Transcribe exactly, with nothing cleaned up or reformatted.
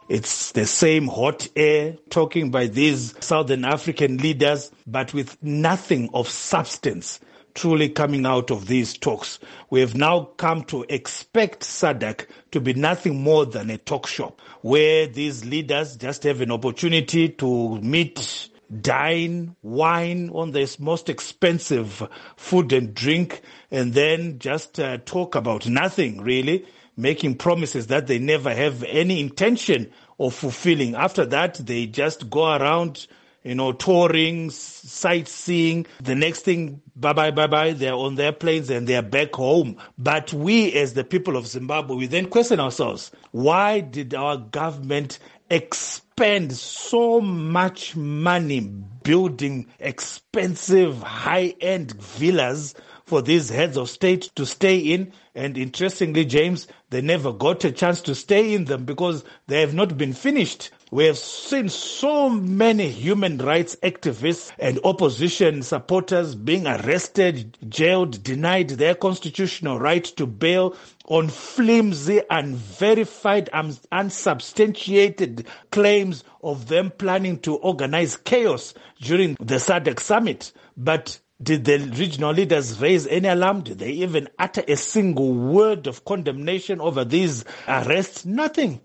It's the same hot air talking by these Southern African leaders, but with nothing of substance truly coming out of these talks. We have now come to expect SADC to be nothing more than a talk shop where these leaders just have an opportunity to meet, dine, wine on this most expensive food and drink, and then just uh, talk about nothing really, making promises that they never have any intention of fulfilling. After that, they just go around, you know, touring, sightseeing. The next thing, bye-bye, bye-bye, they're on their planes and they're back home. But we, as the people of Zimbabwe, we then question ourselves, why did our government expend so much money building expensive high-end villas for these heads of state to stay in? And interestingly, James, they never got a chance to stay in them because they have not been finished. We have seen so many human rights activists and opposition supporters being arrested, jailed, denied their constitutional right to bail on flimsy, unverified, unsubstantiated claims of them planning to organize chaos during the SADC summit. But did the regional leaders raise any alarm? Did they even utter a single word of condemnation over these arrests? Nothing.